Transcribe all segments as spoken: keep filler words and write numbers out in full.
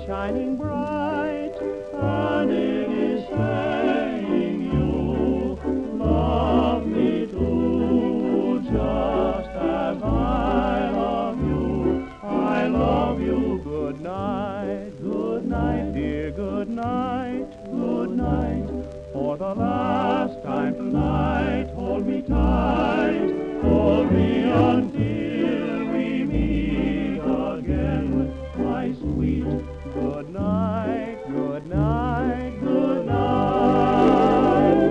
shining bright, and it is saying you love me too, just as I love you. I love you. Good night, good night, dear, good night, good night. For the last time tonight, hold me tight, hold me until we meet again, my sweet. Good night, good night, good night.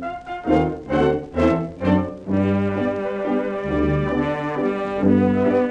Thank you.